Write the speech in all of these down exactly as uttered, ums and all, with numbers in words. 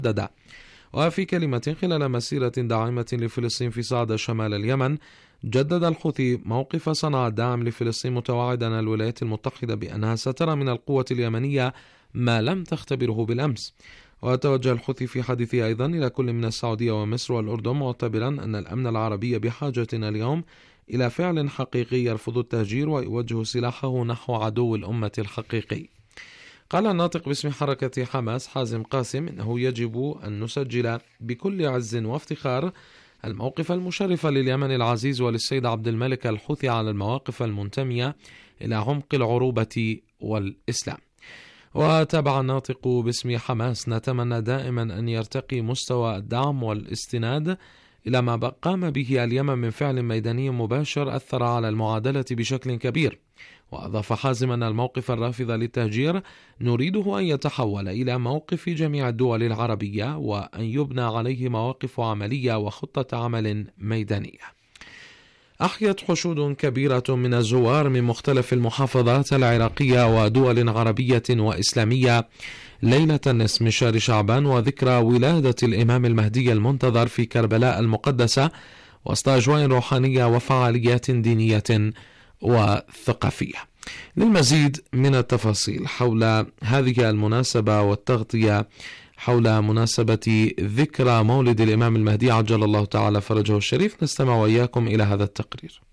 محددة. وفي كلمة خلال مسيرة داعمة لفلسطين في صعدة شمال اليمن، جدد الحوثي موقف صنعاء الداعم لفلسطين، متوعدا الولايات المتحدة بأنها سترى من القوة اليمنية ما لم تختبره بالأمس. وتوجه الحوثي في حديثه أيضا إلى كل من السعودية ومصر والأردن، معتبرا أن الأمن العربي بحاجة اليوم إلى فعل حقيقي يرفض التهجير ويوجه سلاحه نحو عدو الأمة الحقيقي. قال الناطق باسم حركة حماس حازم قاسم إنه يجب أن نسجل بكل عز وافتخار الموقف المشرف لليمن العزيز وللسيد عبد الملك الحوثي على المواقف المنتمية إلى عمق العروبة والإسلام. وتابع الناطق باسم حماس: نتمنى دائما أن يرتقي مستوى الدعم والاستناد إلى ما قام به اليمن من فعل ميداني مباشر أثر على المعادلة بشكل كبير. وأضاف حازم أن الموقف الرافض للتهجير نريده أن يتحول إلى موقف جميع الدول العربية، وأن يبنى عليه مواقف عملية وخطة عمل ميدانية. أحيت حشود كبيرة من الزوار من مختلف المحافظات العراقية ودول عربية وإسلامية ليلة النصف من شهر شعبان وذكرى ولادة الإمام المهدي المنتظر في كربلاء المقدسة، وسط أجواء روحانية وفعاليات دينية وثقافية. للمزيد من التفاصيل حول هذه المناسبة والتغطية حول مناسبة ذكرى مولد الإمام المهدي عجل الله تعالى فرجه الشريف، نستمع وإياكم إلى هذا التقرير.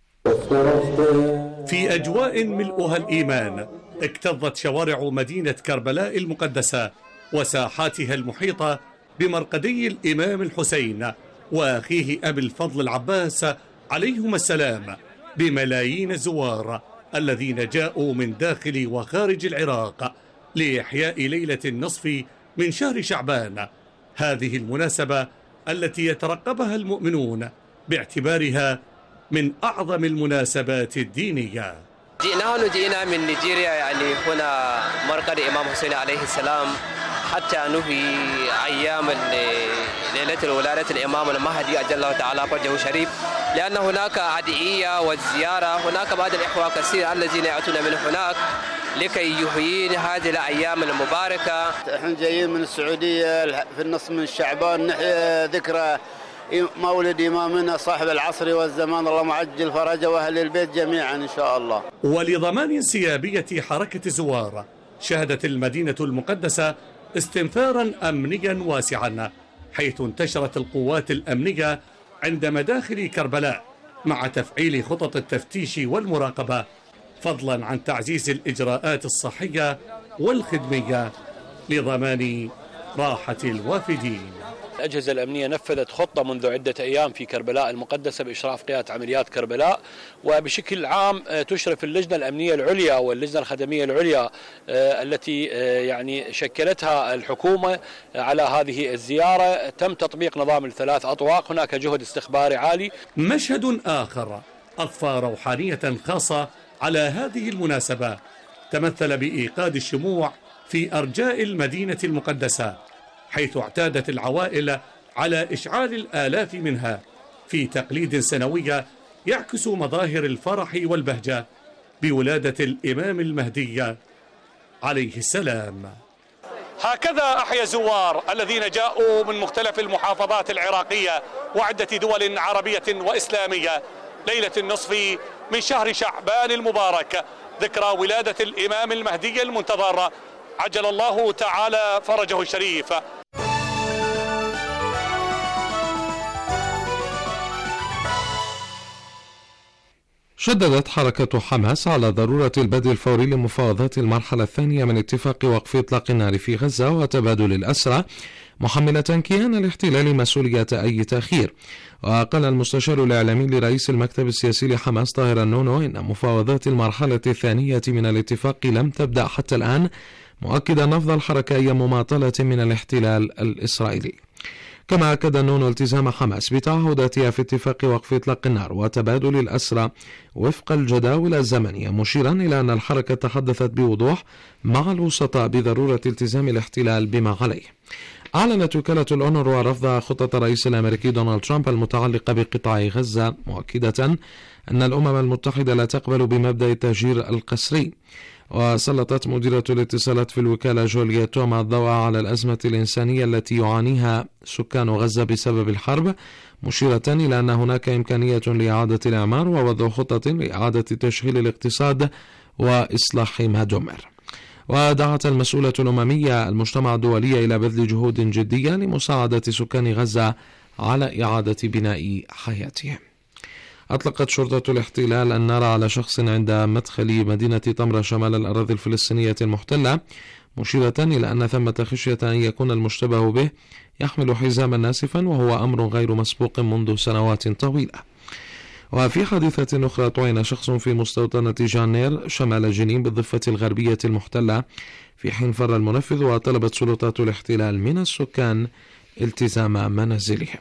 في أجواء ملؤها الإيمان اكتظت شوارع مدينة كربلاء المقدسة وساحاتها المحيطة بمرقدي الإمام الحسين وأخيه أبي الفضل العباس عليهما السلام بملايين الزوار الذين جاءوا من داخل وخارج العراق لإحياء ليلة النصف من شهر شعبان، هذه المناسبة التي يترقبها المؤمنون باعتبارها من أعظم المناسبات الدينية. جئنا جئنا من نيجيريا، يعني هنا مرقد الإمام حسين عليه السلام حتى نحيي أيام ليلة الولادة الإمام المهدي أجل الله تعالى فرجه الشريف، لأن هناك أدعية والزيارة، هناك بعض الإخوة كثير الذين يأتون من هناك لكي يحيين هذه الأيام المباركة. احنا جايين من السعودية في النصف من شعبان نحيي ذكرى مولد إمامنا صاحب العصر والزمان، الله معجل فرجه وأهل البيت جميعا إن شاء الله. ولضمان انسيابية حركة الزوار شهدت المدينة المقدسة استنفارا أمنيا واسعا، حيث انتشرت القوات الأمنية عند مداخل كربلاء مع تفعيل خطط التفتيش والمراقبة، فضلا عن تعزيز الإجراءات الصحية والخدمية لضمان راحة الوافدين. الأجهزة الأمنية نفذت خطة منذ عدة أيام في كربلاء المقدسة بإشراف قيادة عمليات كربلاء، وبشكل عام تشرف اللجنة الأمنية العليا واللجنة الخدمية العليا التي يعني شكلتها الحكومة على هذه الزيارة. تم تطبيق نظام الثلاث أطواق، هناك جهد استخباري عالي. مشهد آخر أضفى روحانية خاصة على هذه المناسبة تمثل بإيقاد الشموع في أرجاء المدينة المقدسة، حيث اعتادت العوائل على إشعال الآلاف منها في تقليد سنوي يعكس مظاهر الفرح والبهجة بولادة الإمام المهدي عليه السلام. هكذا أحيا الزوار الذين جاءوا من مختلف المحافظات العراقية وعدة دول عربية وإسلامية ليلة النصف من شهر شعبان المبارك، ذكرى ولادة الإمام المهدي المنتظر عجل الله تعالى فرجه الشريف. شددت حركة حماس على ضرورة البدء الفوري لمفاوضات المرحلة الثانية من اتفاق وقف إطلاق النار في غزة وتبادل الأسرى، محملة كيان الاحتلال مسؤولية أي تأخير. وقال المستشار الإعلامي لرئيس المكتب السياسي لحماس طاهر النونو إن مفاوضات المرحلة الثانية من الاتفاق لم تبدأ حتى الآن، مؤكدا نفض الحركة أي مماطلة من الاحتلال الإسرائيلي. كما أكد النونو التزام حماس بتعهداتها في اتفاق وقف إطلاق النار وتبادل الأسرى وفق الجداول الزمنية، مشيرا إلى أن الحركة تحدثت بوضوح مع الوسطاء بضرورة التزام الاحتلال بما عليه. أعلنت وكالة الأونروا رفض خطة الرئيس الأمريكي دونالد ترامب المتعلقة بقطاع غزة، مؤكدة أن الأمم المتحدة لا تقبل بمبدأ التهجير القسري. وسلطت مديرة الاتصالات في الوكالة جوليا توما الضوء على الأزمة الإنسانية التي يعانيها سكان غزة بسبب الحرب، مشيرة إلى أن هناك إمكانية لإعادة الإعمار ووضع خطة لإعادة تشغيل الاقتصاد وإصلاح ما دمر. ودعت المسؤولة الأممية المجتمع الدولي إلى بذل جهود جدية لمساعدة سكان غزة على إعادة بناء حياتهم. أطلقت شرطة الاحتلال النار على شخص عند مدخل مدينة تمرة شمال الأراضي الفلسطينية المحتلة، مشيرة إلى أن ثمة خشية أن يكون المشتبه به يحمل حزاما ناسفا، وهو أمر غير مسبوق منذ سنوات طويلة. وفي حادثة أخرى طعن شخص في مستوطنة جانير شمال جنين بالضفة الغربية المحتلة في حين فر المنفذ، وطلبت سلطات الاحتلال من السكان التزام منازلهم.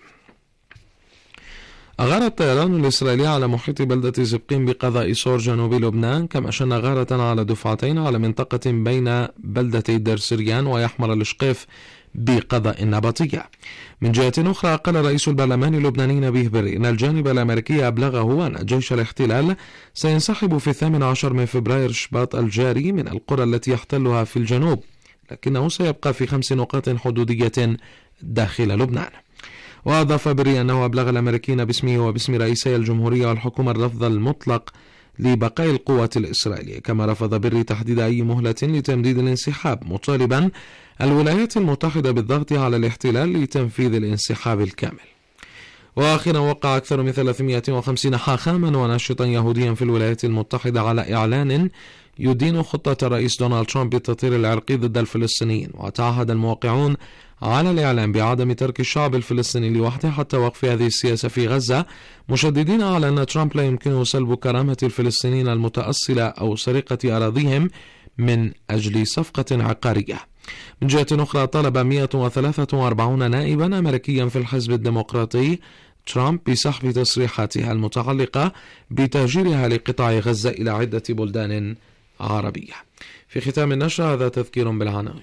أغار الطيران الإسرائيلي على محيط بلدة زبقين بقضاء صور جنوب لبنان، كما شن غارة على دفعتين على منطقة بين بلدتي دير سريان ويحمر الشقيف بقضاء النبطية. من جهة أخرى، قال رئيس البرلمان اللبناني نبيه بري إن الجانب الأمريكي أبلغه أن جيش الاحتلال سينسحب في الثامن عشر من فبراير شباط الجاري من القرى التي يحتلها في الجنوب، لكنه سيبقى في خمس نقاط حدودية داخل لبنان. وأضاف بري أنه أبلغ الأمريكيين باسمه وباسم رئيسي الجمهورية والحكومة الرفض المطلق لبقاء القوات الإسرائيلية، كما رفض بري تحديد أي مهلة لتمديد الانسحاب، مطالبا الولايات المتحدة بالضغط على الاحتلال لتنفيذ الانسحاب الكامل. وأخيرا، وقع أكثر من ثلاثمائة وخمسين حاخاما وناشطا يهوديا في الولايات المتحدة على إعلان يدين خطة الرئيس دونالد ترامب بالتطهير العرقي ضد الفلسطينيين، وتعهد الموقعون على الإعلام بعدم ترك الشعب الفلسطيني لوحده حتى وقف هذه السياسة في غزة، مشددين على أن ترامب لا يمكنه سلب كرامة الفلسطينيين المتأصلة أو سرقة أراضيهم من أجل صفقة عقارية. من جهة أخرى، طلب مئة وثلاثة وأربعين نائبا أمريكيا في الحزب الديمقراطي ترامب بسحب تصريحاتها المتعلقة بتهجيرها لقطاع غزة إلى عدة بلدان عربية. في ختام النشر هذا تذكير بالعناوين.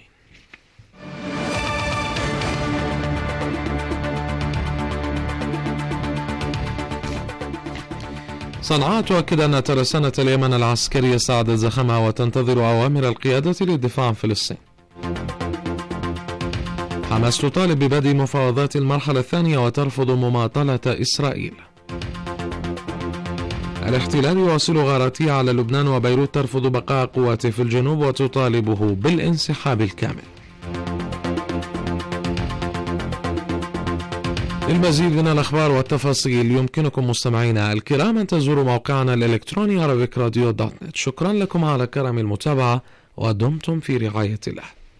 صنعاء تؤكد أن ترسانة اليمن العسكرية ساعدت زخمها وتنتظر أوامر القيادة للدفاع عن فلسطين. حماس تطالب ببدء مفاوضات المرحلة الثانية وترفض مماطلة إسرائيل. الاحتلال يواصل غارته على لبنان، وبيروت ترفض بقاء قواته في الجنوب وتطالبه بالانسحاب الكامل. للمزيد من الأخبار والتفاصيل يمكنكم مستمعينا الكرام أن تزوروا موقعنا الإلكتروني أرابيك راديو دوت نت. شكرا لكم على كرم المتابعة ودمتم في رعاية الله.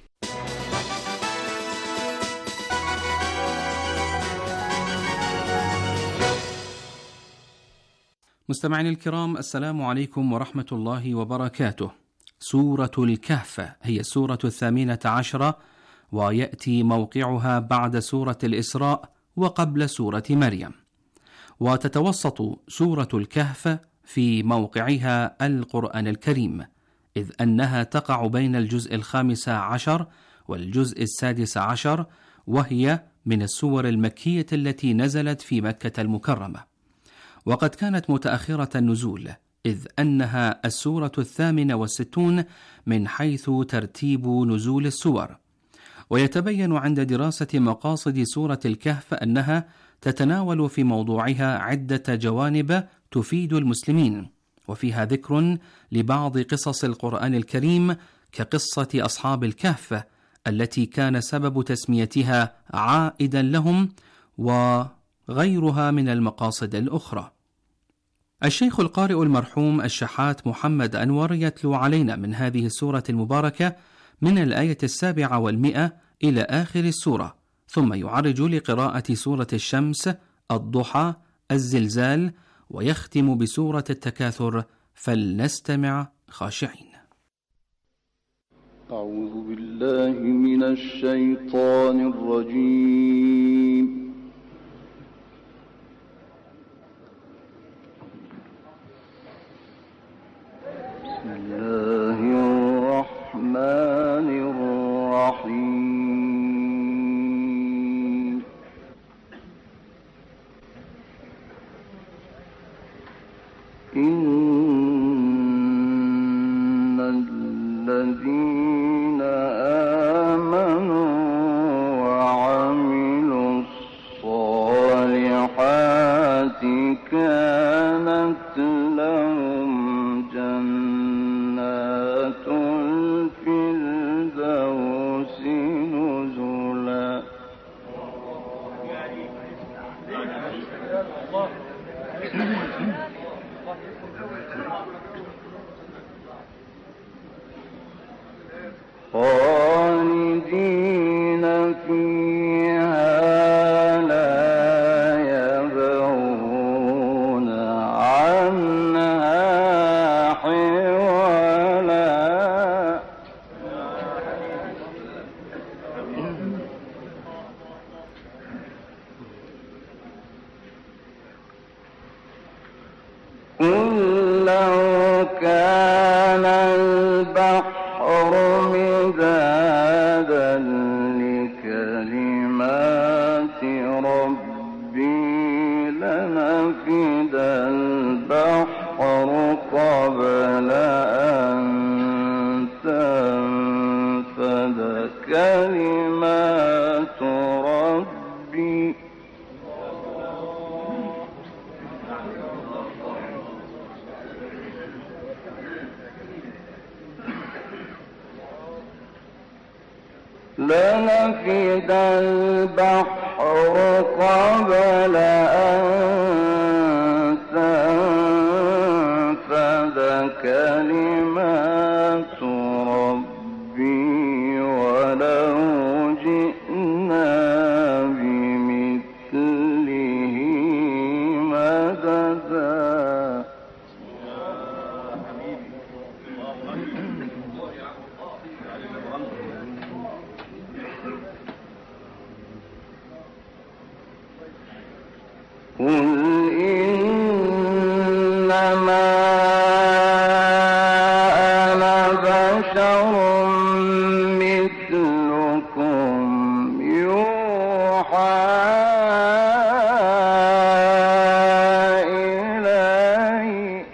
مستمعينا الكرام، السلام عليكم ورحمة الله وبركاته. سورة الكهف هي السورة الثامنة عشرة، ويأتي موقعها بعد سورة الإسراء وقبل سورة مريم، وتتوسط سورة الكهف في موقعها القرآن الكريم، إذ أنها تقع بين الجزء الخامس عشر والجزء السادس عشر، وهي من السور المكية التي نزلت في مكة المكرمة، وقد كانت متأخرة النزول، إذ أنها السورة الثامنة والستون من حيث ترتيب نزول السور. ويتبين عند دراسة مقاصد سورة الكهف أنها تتناول في موضوعها عدة جوانب تفيد المسلمين، وفيها ذكر لبعض قصص القرآن الكريم كقصة أصحاب الكهف التي كان سبب تسميتها عائدا لهم، وغيرها من المقاصد الأخرى. الشيخ القارئ المرحوم الشحات محمد أنور يتلو علينا من هذه السورة المباركة من الآية السابعة والمئة إلى آخر السورة، ثم يعرج لقراءة سورة الشمس، الضحى، الزلزال، ويختم بسورة التكاثر. فلنستمع خاشعين. أعوذ بالله من الشيطان الرجيم. بسم الله الرحمن الرحيم. إن خالدين فيها لا يبغون عنها حولا. قل لو كان البحر مدادا لكلمات ربي لنفد البحر قبل أن تنفد كلمات ربي لنفد البحر قبل أن تنفد كلمات ربي ولو جئنا بمثله مددا. قل إنما أنا بشر مثلكم يوحى إلي.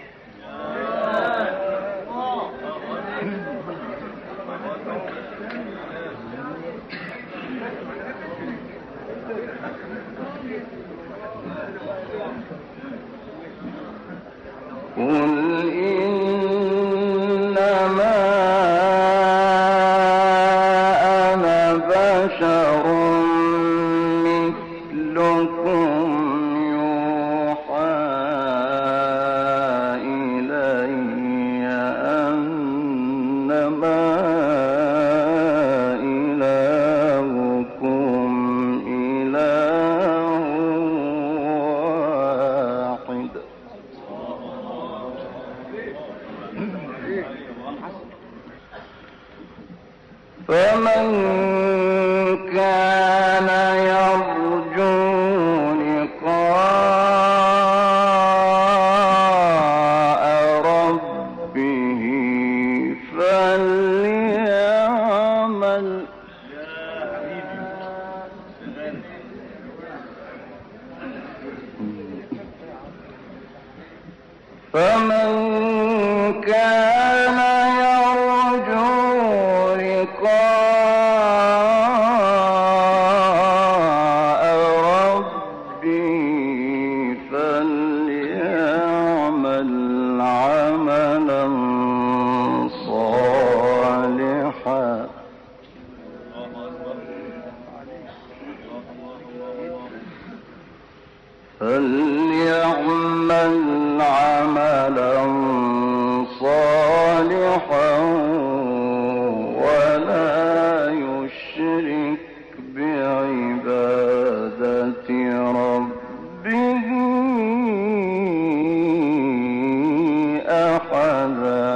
قل إنما أنا بشر مثلكم يوحى إلي أنما إلهكم إله واحد. فمن كان يرجو لقاء ربه فليعمل فمن كان يرجو لقاء ربه فليعمل عملا صالحا فليعمل عملا صالحا ولا يشرك بعبادة ربه أحدا.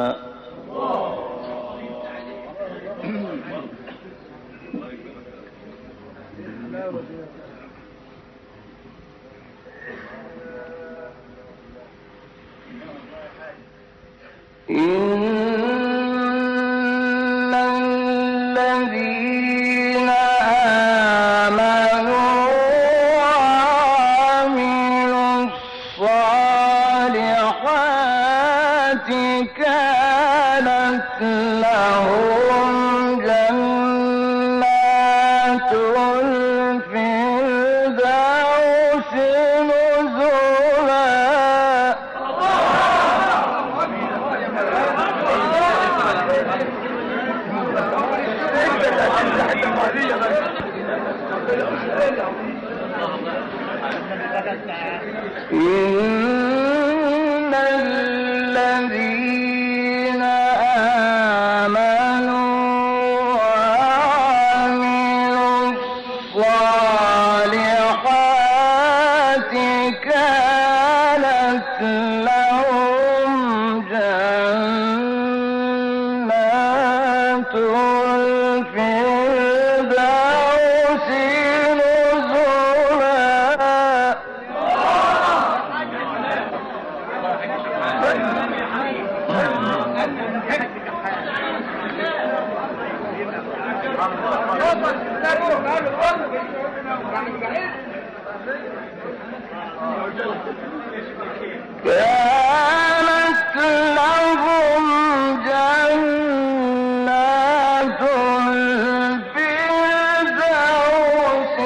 إن الذين آمنوا وعملوا الصالحات كانت لهم جنات الفردوس نزلا. إن الذين آمنوا وعملوا الصالحات كانت لهم جنات الفردوس نزلا. كانت لهم جنات الفردوس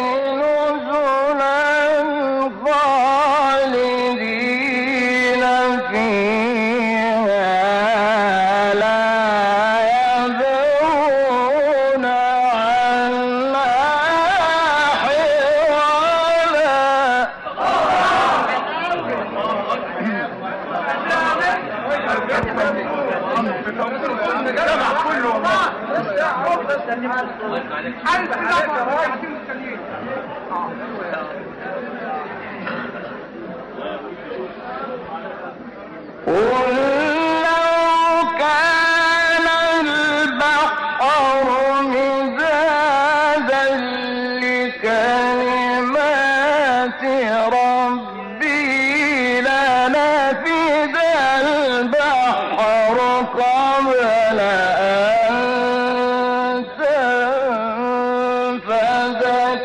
نزلا خالدين فيها لا يبغون عنها قل لو كان البحر مدادا لكلمات ربي لنفد البحر قبل أن تنفد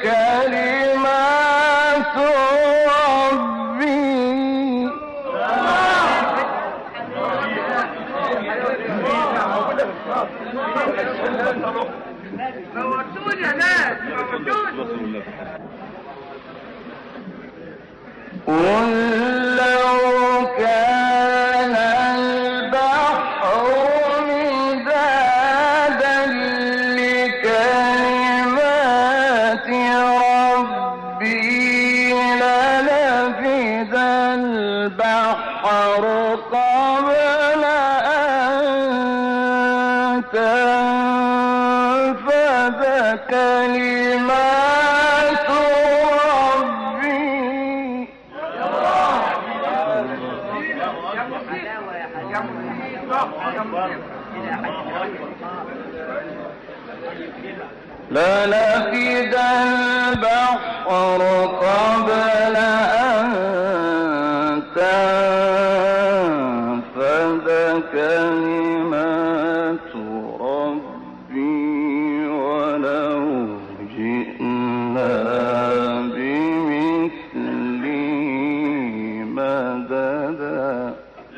كلمات ربي. قل لو كان البحر مدادا لكلمات ربي لنفد البحر قبل أن تنفد كلمات ربي. لنفد البحر قبل أن تنفد كلمات ربي ولو جئنا بمثله مددا.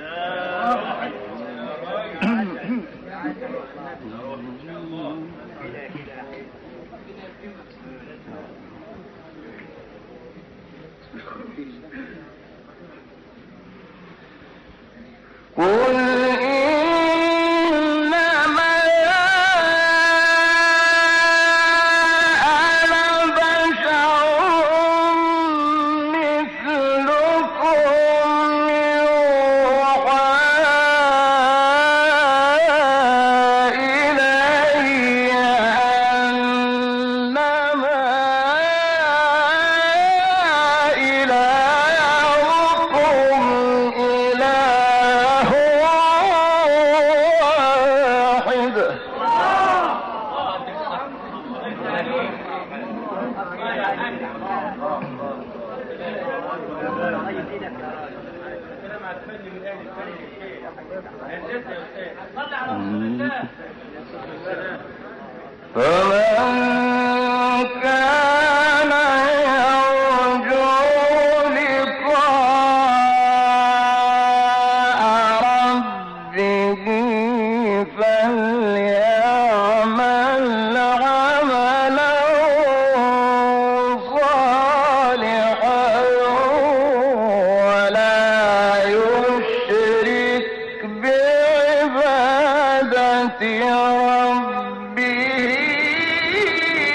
قل إنما أنا بشر مثلكم يوحى إلي أنما إلهكم إله واحد. فمن كان يرجو لقاء ربه فليعمل عملا صالحا ولا يشرك بعبادة ربه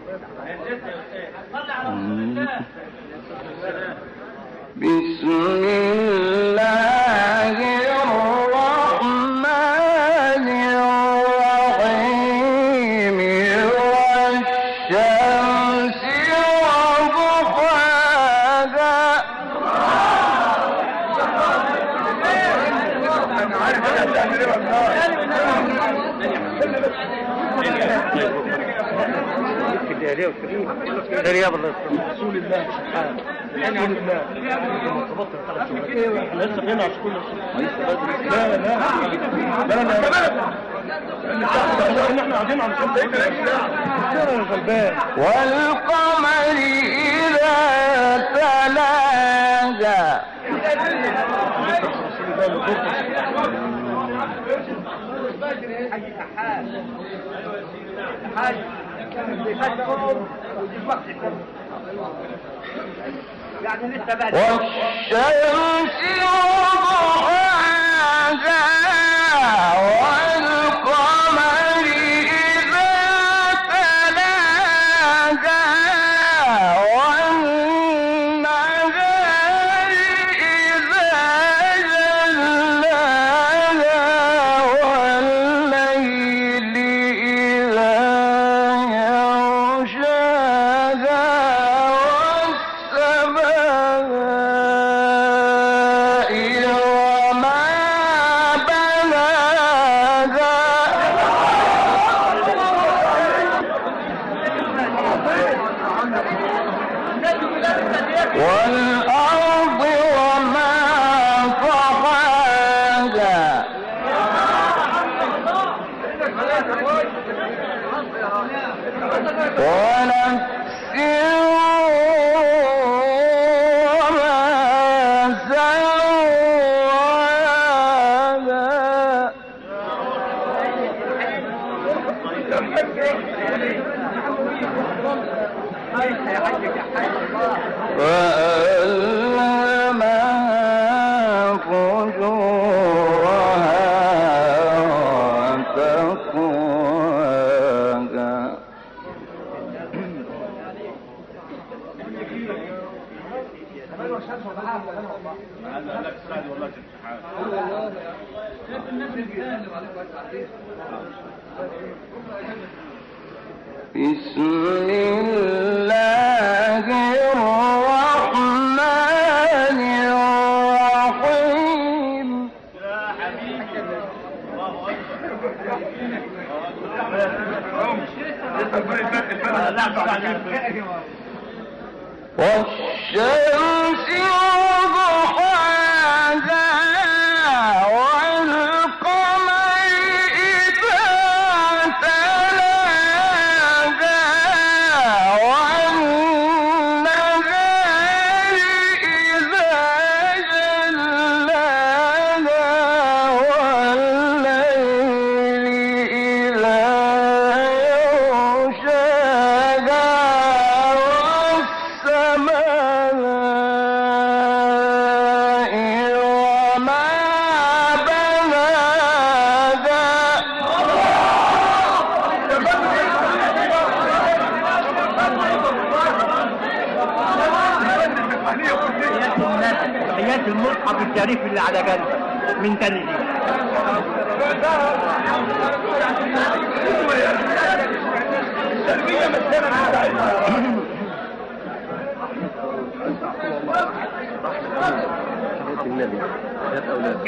بسم الله الرحمن الرحيم والشمس رياض الله رسول الله سبحانه رسول الله احنا لسه هنا عشان كل لا لا لا لا لا احنا قاعدين على الشمس غلبان والقمر إذا تلاها والشمس وضحاها والقمر إذا تلاها والنهار إذا جلاها والليل إذا يغشاها والأرض وما طحاها ونفس وما سواها فألهمها فجورها وتقواها بسم الله الرحمن الرحيم والشمس وضحاها والقمر إذا تلاها والنهار إذا جلاها والليل إذا يغشاها والسماء وما بناها تحيات المصحف الشريف اللي على جنب من تاني النبي ذات أولاد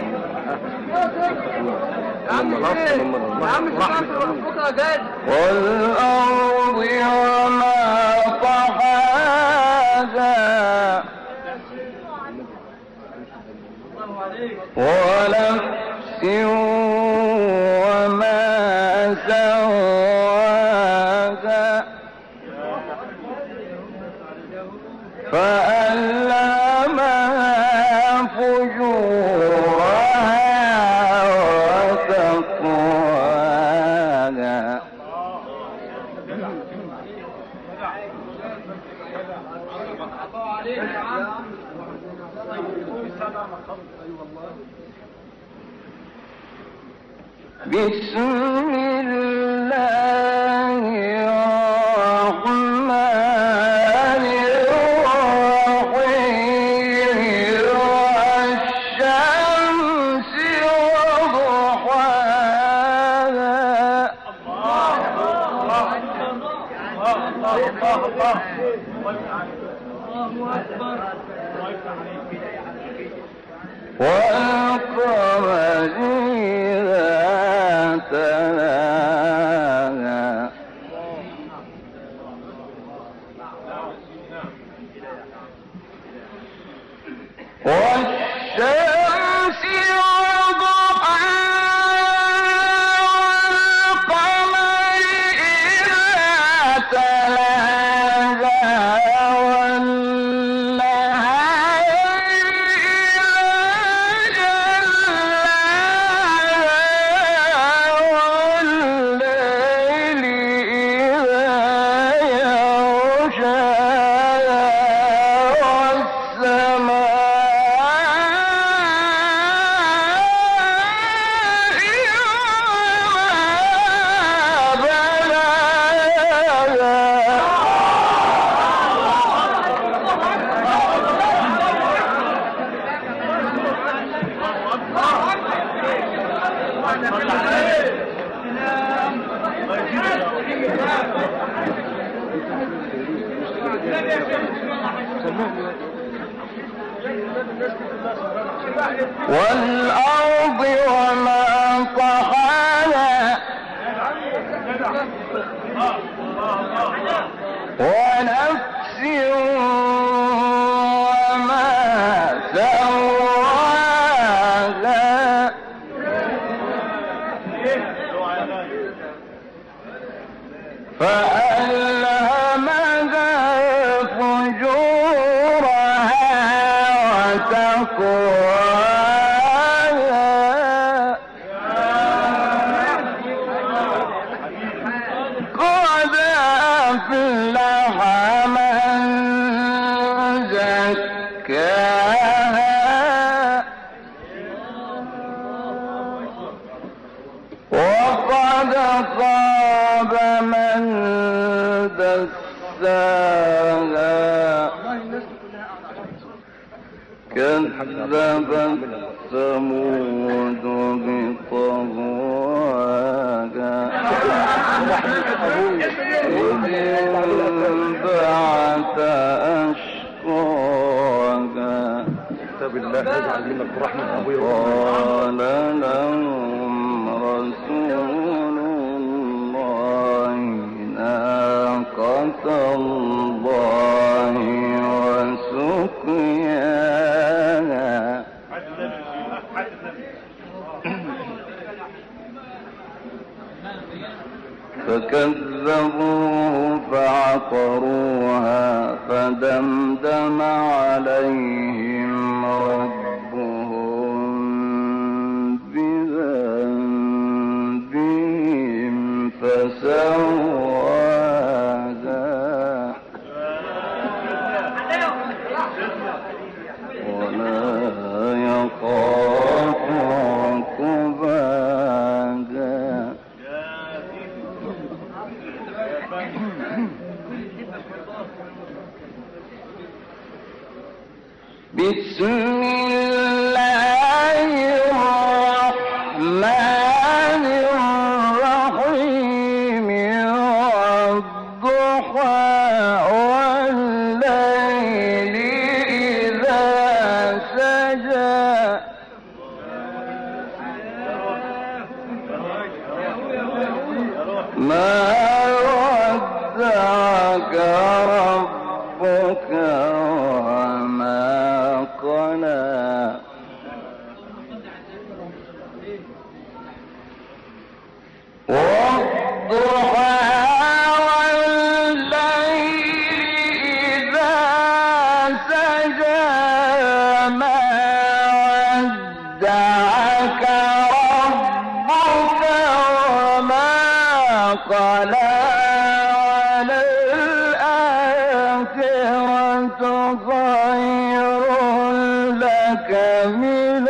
والأرض وما طحاها ونفس وما سواها فألهمها فجورها وتقواها بسم الله الرحمن والقمر إذا تلاها والشمس والأرض وما طحاها ونفس وما سواها فألهمها فجورها وتقواها قد أفلح من زكاها وقد خاب من دساها كذبت ثمود بطغواها إذ انبعث أشقاها قال لهم رسول الله ناقة الله وسقياها فكذبوه فعقروها فدمدم عليهم ربهم بذنبهم فسواها ولا يخاف عقباها بسم الله الرحمن الرحيم والضحى والليل إذا سجى ما ودعك ربك وما قلى والضحى والليل إذا سجى ما ودعك ربك وما قلى خير لك من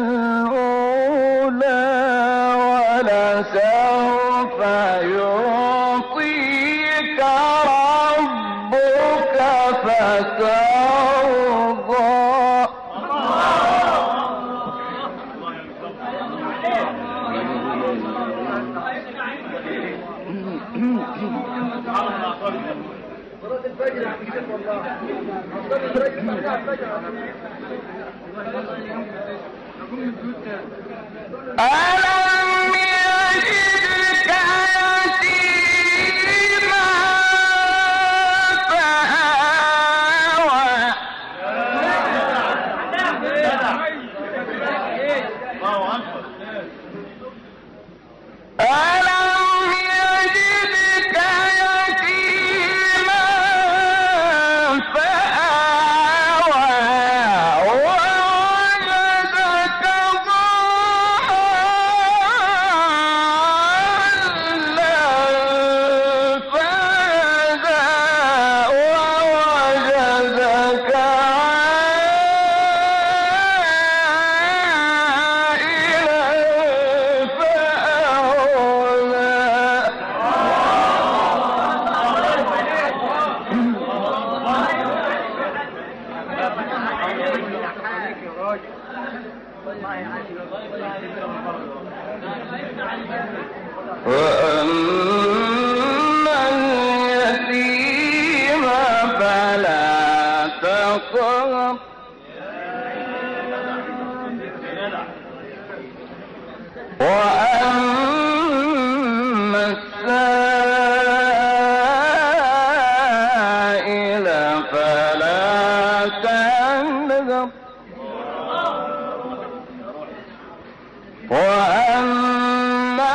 الأولى ولسوف يعطيك ربك فترضى ألم يجدك يتيما فآوى ألم يجدك يتيما فآوى ووجدك ضالا فهدى ووجدك عائلا وأما اليتيم فلا تقهر وأما السائل فلا تنهر وأما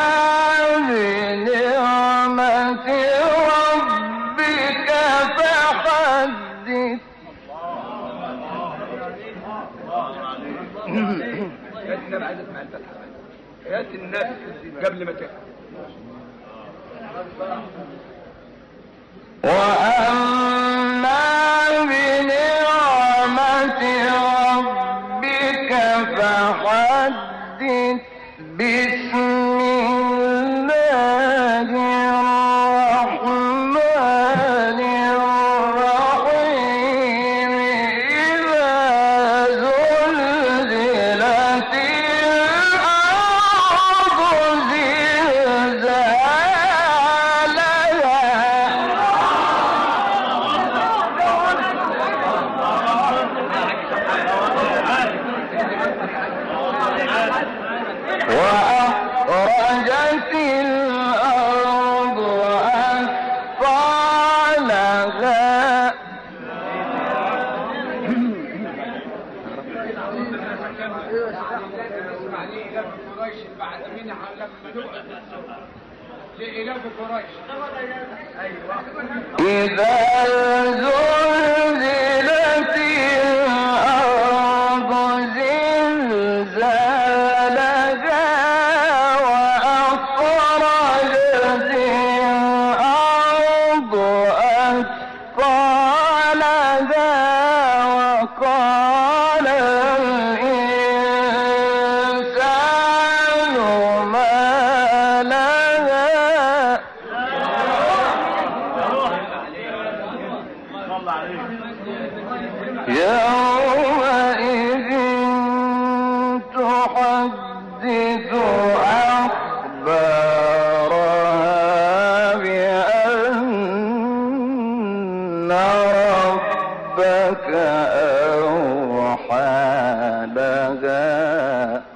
بنعمة ربك فحدث يا الناس قبل ما تحكي وأما بنعمة ربك فحدث بسم الله الرحمن الرحيم إذا زلزلت الأرض زلزالها وأخرجت الأرض أثقالها إذا زلزلت الأرض زلزالها وأخرجت الأرض أثقالها وقال الإنسان ما لها يومئذ تحدث أخبارها بأن ربك أوحى لها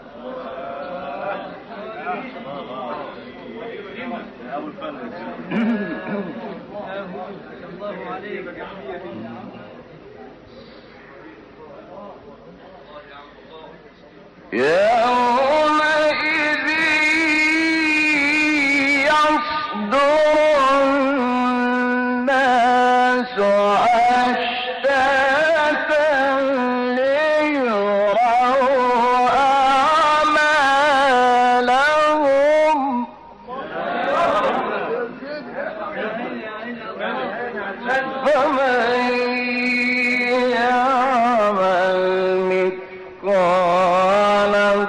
يومئذ يصدر الناس أشتاتا ليروا أعمالهم فمن يعمل مثقال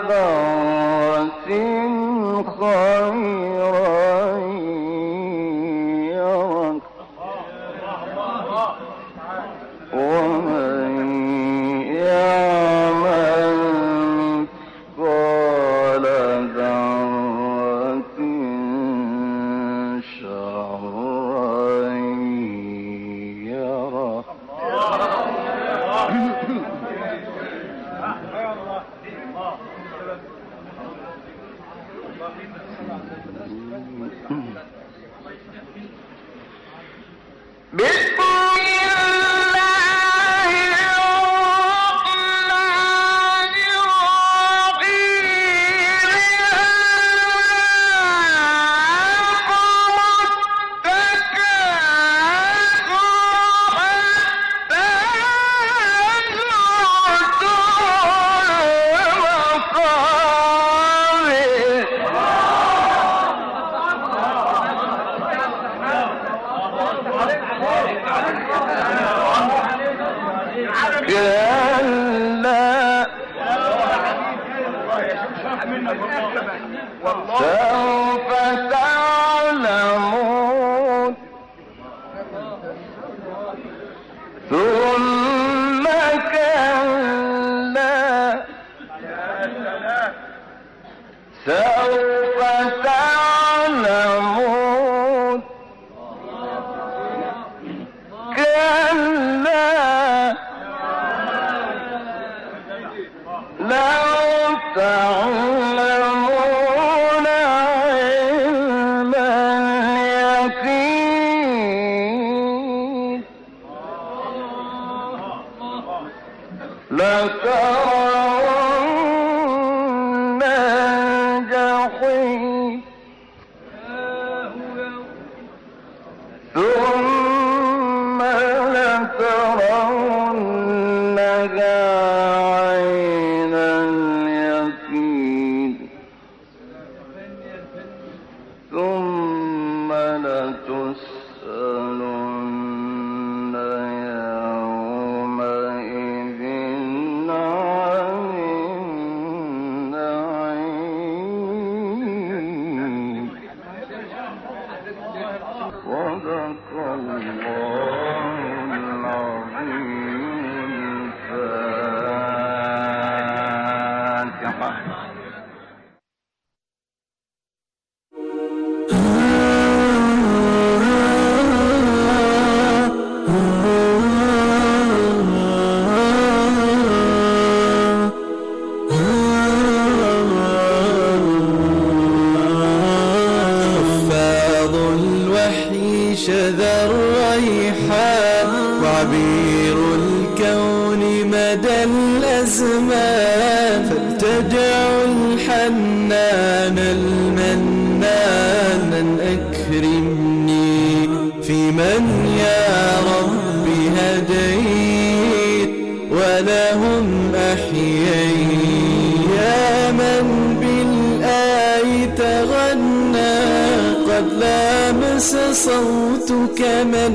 صوتك من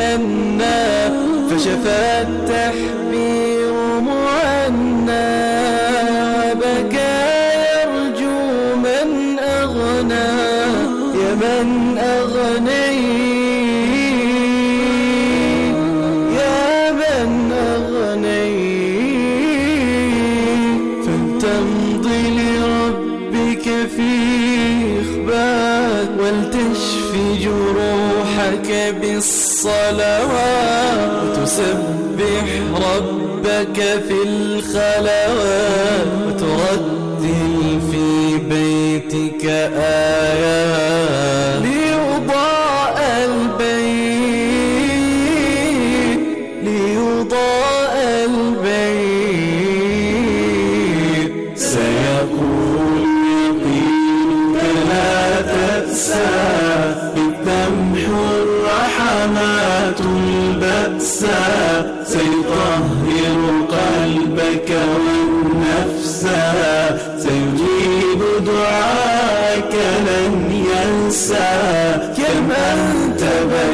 أنى فشفى التحبير معنى بكى يرجو من أغنى يا من أغنيت يا من أغنيت فلتمضي لربك في إخبات ولتشفي جروحك بالصلوات وتسبح ربك في الخلوات وترتل في بيتك آيات ليضاء البيت ليضاء البيت سيقول يقينك لا تأسى تمحو الرحمات البأسا سيطهر قلبك والنفس سيجيب دعاك لن ينسى كم أنت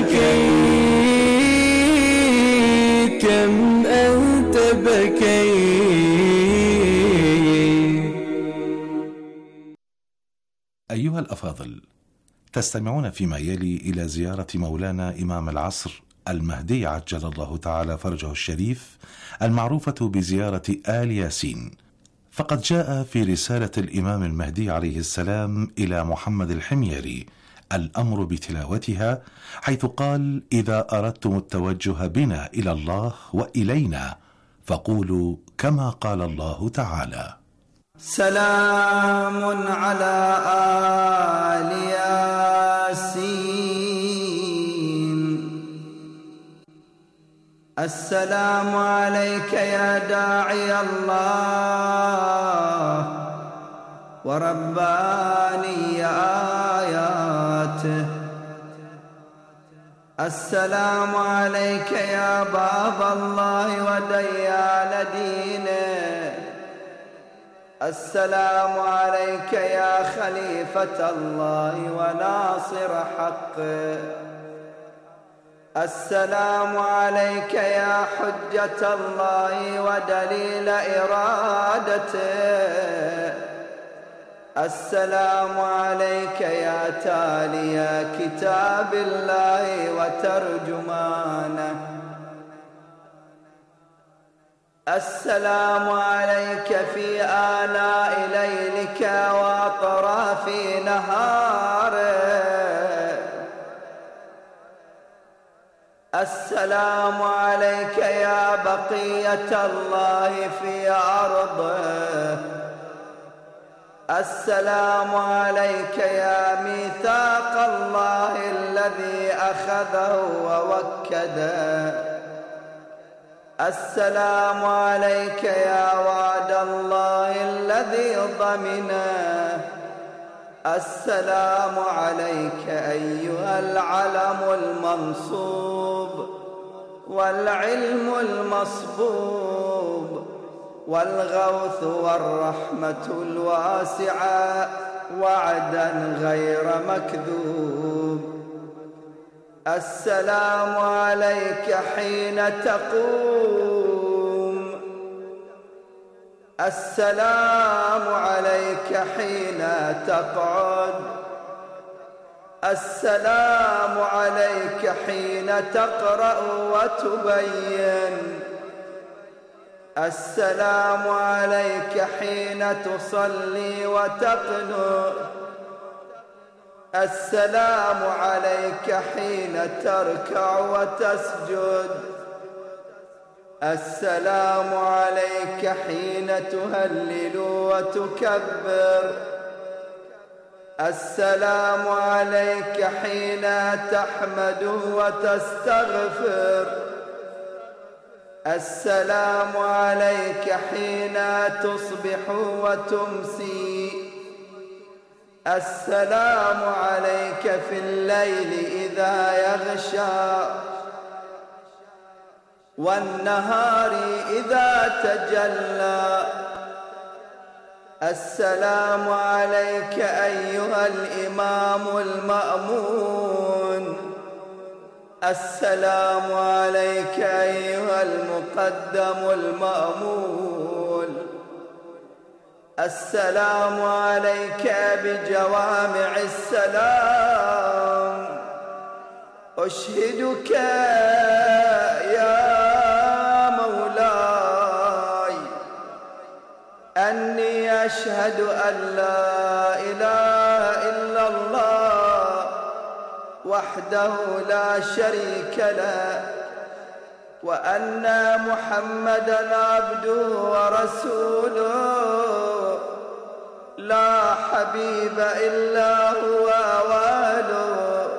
بكيت كم أنت بكيت. أيها الأفاضل، تستمعون فيما يلي إلى زيارة مولانا إمام العصر المهدي عجل الله تعالى فرجه الشريف المعروفة بزيارة آل ياسين. فقد جاء في رسالة الإمام المهدي عليه السلام إلى محمد الحميري الأمر بتلاوتها، حيث قال: إذا أردتم التوجه بنا إلى الله وإلينا فقولوا كما قال الله تعالى: سلام على آل ياسين. السلام عليك يا داعي الله ورباني آياته. السلام عليك يا باب الله وديان دينه. السلام عليك يا خليفة الله وناصر حقه. السلام عليك يا حجة الله ودليل إرادته. السلام عليك يا تالي كتاب الله وترجمانه. السلام عليك في آلاء ليلك وأطراف نهاره. السلام عليك يا بقية الله في أرضه. السلام عليك يا ميثاق الله الذي أخذه ووكده. السلام عليك يا وعد الله الذي ضمنه. السلام عليك أيها العلم المنصوب والعلم المصبوب والغوث والرحمة الواسعة وعدا غير مكذوب. السلام عليك حين تقوم. السلام عليك حين تقعد. السلام عليك حين تقرأ وتبين. السلام عليك حين تصلي وتقنت. السلام عليك حين تركع وتسجد. السلام عليك حين تهلل وتكبر. السلام عليك حين تحمد وتستغفر. السلام عليك حين تصبح وتمسي. السلام عليك في الليل إذا يغشى والنهار إذا تجلى. السلام عليك أيها الإمام المأمون. السلام عليك أيها المقدم المأمول. السلام عليك بجوامع السلام. أشهدك يا مولاي أني أشهد أن لا إله إلا الله وحده لا شريك له وأن محمدًا عبده ورسوله لا حبيب إلا هو واله.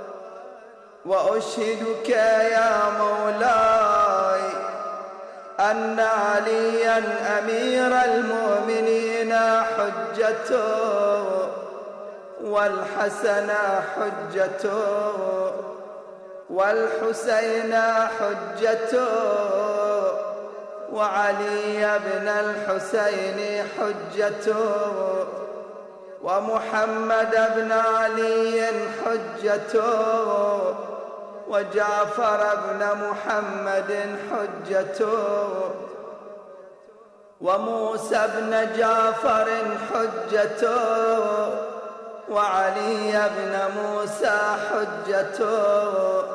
وأشهدك يا مولاي أن عليا أمير المؤمنين حجته والحسن حجته والحسين حجته وعلي بن الحسين حجته ومحمد بن علي حجته وجعفر بن محمد حجته وموسى بن جعفر حجته وعلي بن موسى حجته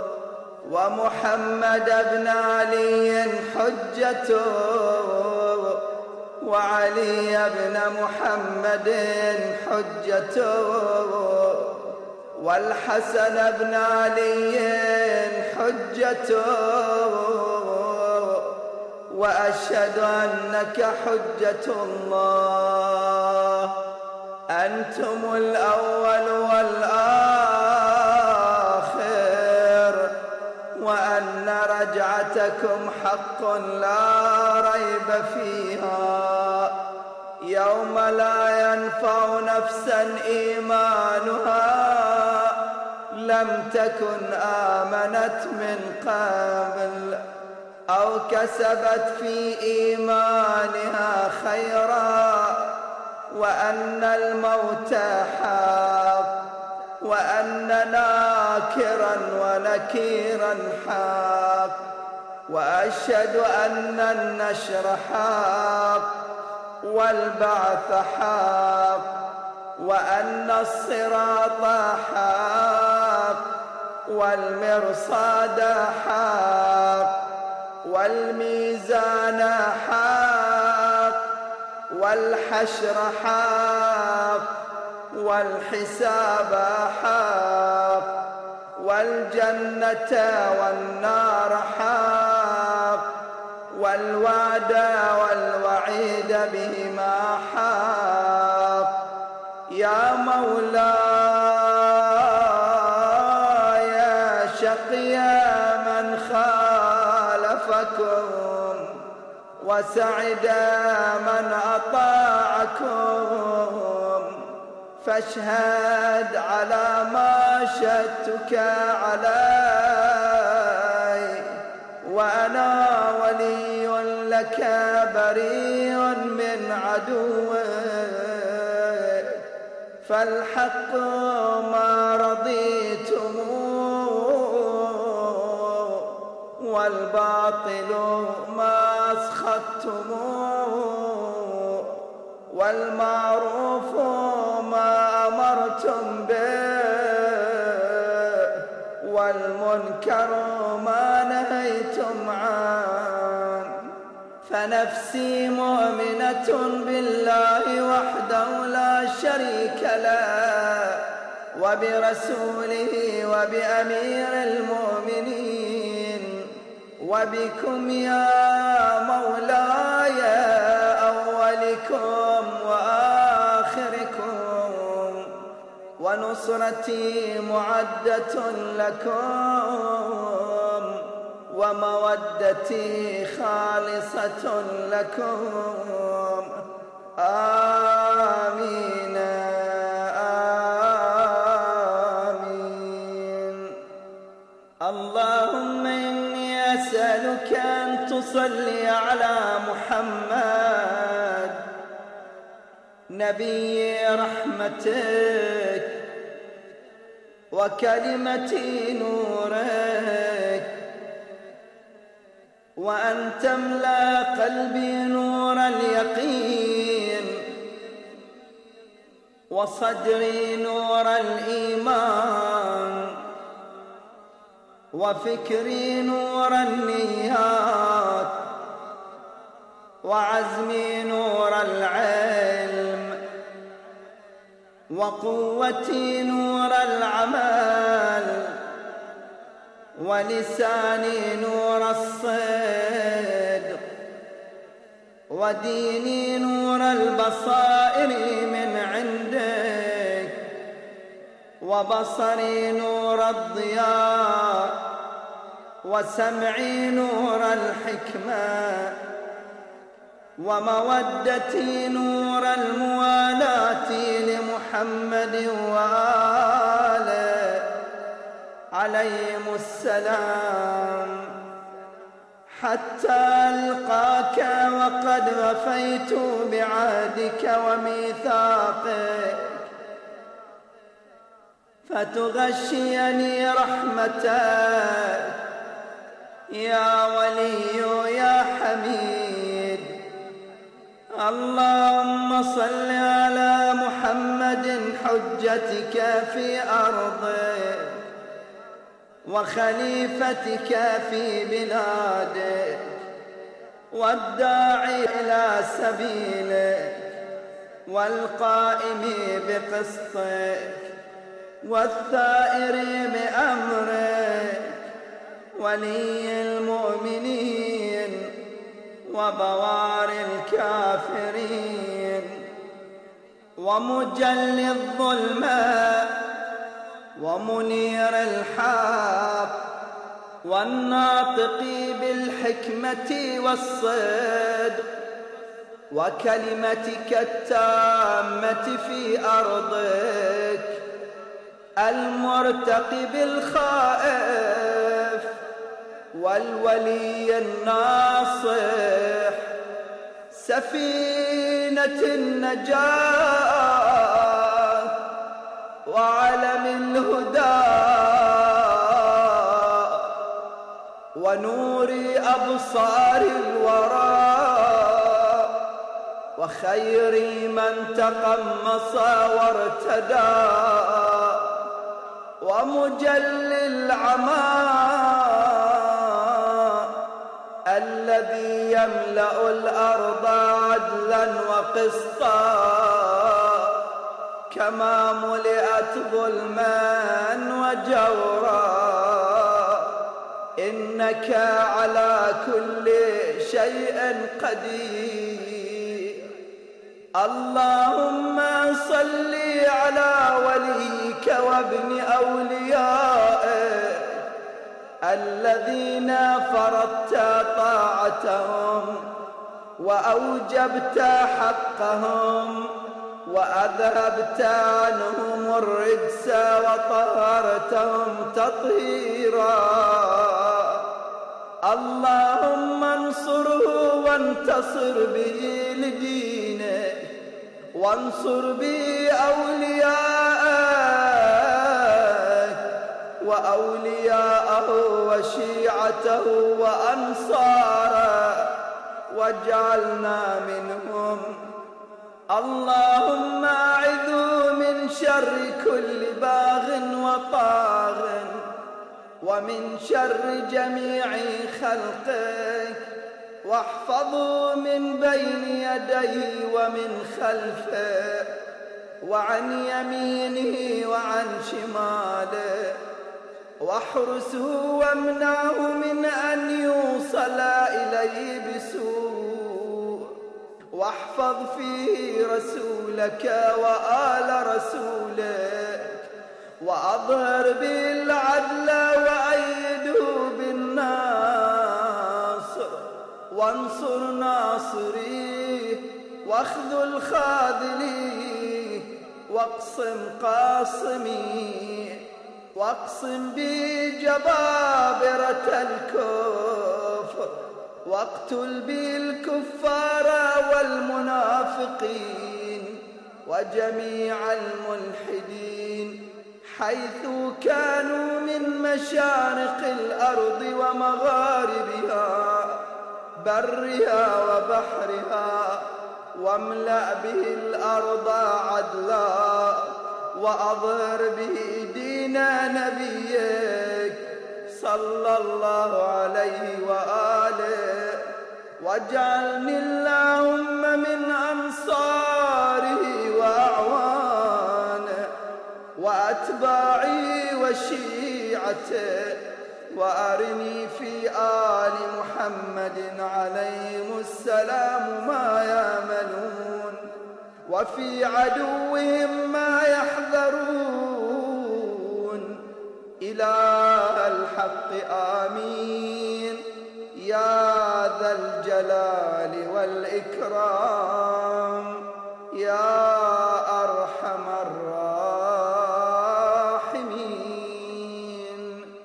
ومحمد بن علي حجته وعلي بن محمد حجته والحسن بن علي حجته وأشهد أنك حجة الله، أنتم الأول والآخر، وأن رجعتكم حق لا ريب فيها، يوم لا ينفع نفسا إيمانها لم تكن آمنت من قبل أو كسبت في إيمانها خيرا، وأن الموت حق، وأن ناكرا ونكيرا حق، وأشهد أن النشر حق والبعث حق، وأن الصراط حق والمرصاد حق والميزان حق والحشر حق والحساب حق والجنة والنار حق والوعد والوعيد بهما حق. يا مولاي شقي من خالفكم وسعد من أطاعكم، فاشهد على ما شهدتك علي، وأنا ولي لك بريء من عدوك، فالحق ما رضيتم والباطل ما أسخطتم، والمعروف ما أمرتم به والمنكر ما نهيتم عنه. فنفسي مؤمنة بالله وحده لا شريك له وبرسوله وبأمير المؤمنين وبكم يا مولاي أولكم وآخركم، ونصرتي معدة لكم ومودتي خالصة لكم. آمين آمين. اللهم إني أسألك أن تصلي على محمد نبي رحمتك وكلمة نورك، وأن تملأ قلبي نور اليقين وصدري نور الإيمان وفكري نور النيات وعزمي نور العلم وقوتي نور العمل ولساني نور الصدق وديني نور البصائر من عندك وبصري نور الضياء وسمعي نور الحكمة ومودتي نور الموالاة لمحمد وآله عليهم السلام، حتى ألقاك وقد وفيت بعهدك وميثاقك، فتغشيني رحمتك يا ولي يا حميد. اللهم صل على محمد حجتك في أرضك وخليفتك في بلادك والداعي إلى سبيلك والقائم بقسطك والثائر بأمرك ولي المؤمنين وبواري الكافرين ومجلي الظلمة ومنير الحق والناطق بالحكمة والصدق وكلمتك التامة في أرضك المرتقب الخائف والولي الناصح سفينة النجاة وعلم الهدى ونور أبصار الورى وخير من تقمص وارتدى ومجلي العمى الذي يملأ الأرض عدلا وقسطا كما ملئت ظلما وجورا إنك على كل شيء قدير. اللهم صل على وليك وابن أوليائك الذين فرضت طاعتهم وأوجبت حقهم وأذهبت عنهم الرجس وطهرتهم تطهيرا. اللهم انصره وانتصر به لدينك وانصر به أولياءك وأولياءه وشيعته وأنصاره واجعلنا منهم. اللهم أعذه من شر كل باغ وطاغ ومن شر جميع خلقك واحفظه من بين يديه ومن خلفه وعن يمينه وعن شماله واحرسه وامنعه من أن يوصل إليه بسوء واحفظ فيه رسولك وآل رسولك وأظهر به العدل وأيده بالناصر وانصر ناصريه واخذل خاذليه واقسم قاصميه واقسم به جبابرة الكفر واقتل به الكفار والمنافقين وجميع الملحدين حيث كانوا من مشارق الأرض ومغاربها برها وبحرها واملأ به الأرض عدلا وأظهر به دين نبيك صلى الله عليه وآله واجعلني اللهم من أنصاره وأعوانه وأتباعه وشيعته وأرني في آل محمد عليهم السلام ما يأملون وفي عدوهم ما يحذرون. إله الحق آمين يا ذا الجلال والإكرام يا أرحم الراحمين.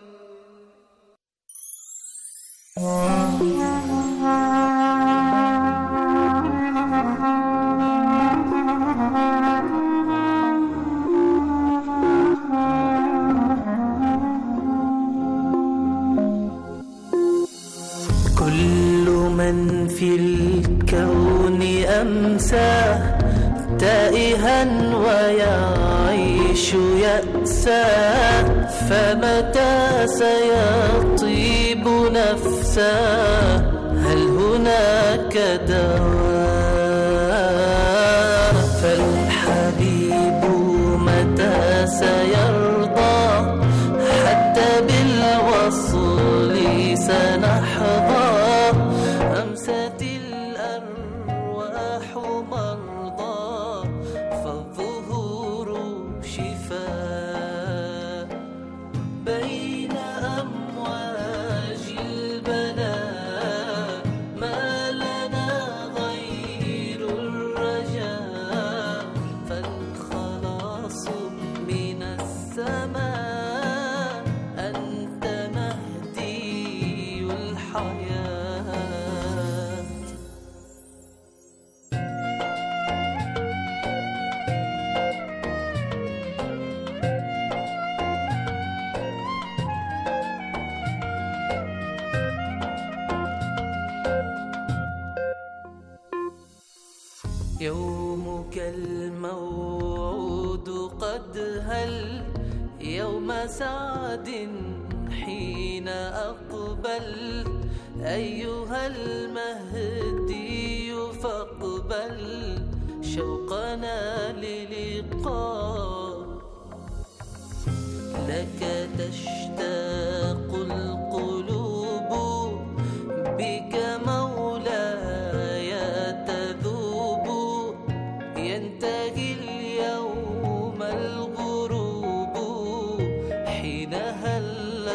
كل من في الكون أمسى تائها ويعيش يأسى فمتى سيطيب نفسا هل هناك دواء فالحبيب متى سيرضى حتى بالوصل سنحظى أمست والأرواح مرضى فالظهور شفاء بين أمواج البلاء ما لنا غير الرجاء فالخلاص من السماء أنت مهدي الحياة. يومك الموعود قد هل يوم سعد حين أقبل أيها المهدي فاقبل شوقنا للقاء لك تشتاق القلوب بك مولاي تذوب ينتهي اليوم الغروب حين هل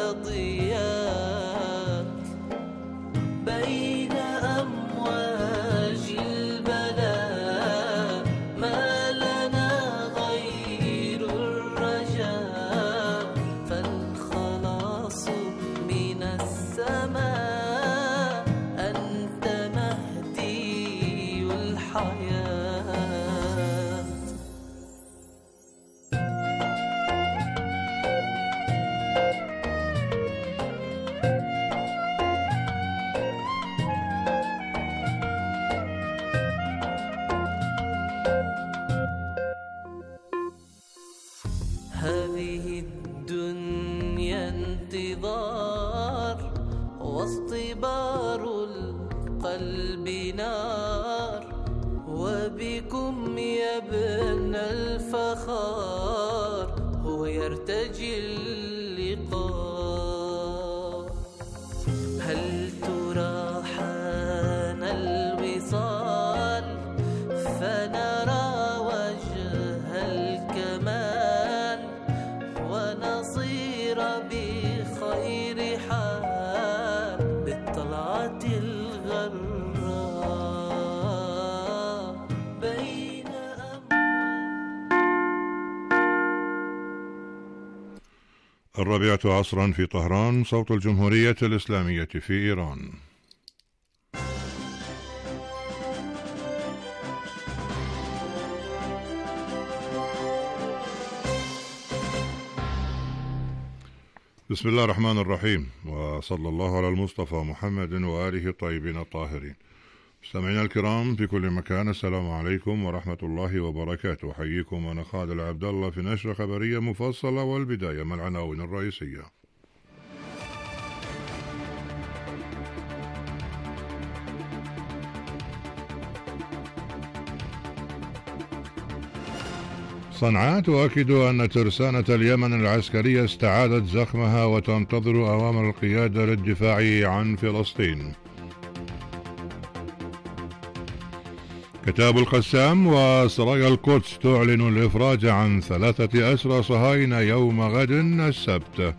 ضياك بين أمواج البلاء ما لنا غير الرجاء فالخلاص من السماء أنت مهدي الحياة. هذه الدنيا انتظار واصطبار القلب نار وبكم يا ابن الفخار هو يرتجي اللقاء. هل ترى حان الوصال فنرى وجه الكمال ونصير بخير حال بالطلعة الغراء بين الرابعة عصرا في طهران، صوت الجمهورية الإسلامية في إيران. بسم الله الرحمن الرحيم، وصلى الله على المصطفى محمد وآله الطيبين الطاهرين. مستمعينا الكرام في كل مكان، السلام عليكم ورحمة الله وبركاته. أحييكم أنا خالد عبد الله في نشرة خبرية مفصلة، والبداية مع العناوين الرئيسية. صنعاء تؤكد أن ترسانة اليمن العسكرية استعادت زخمها وتنتظر أوامر القيادة للدفاع عن فلسطين. كتاب القسام وسرايا القدس تعلن الإفراج عن ثلاثة أسرى صهاينة يوم غد السبت.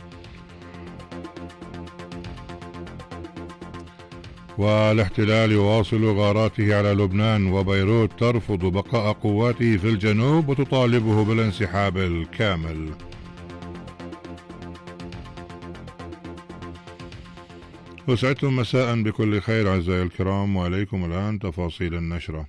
والاحتلال يواصل غاراته على لبنان، وبيروت ترفض بقاء قواته في الجنوب وتطالبه بالانسحاب الكامل. وسعدتم مساء بكل خير أعزائي الكرام، وعليكم الآن تفاصيل النشرة.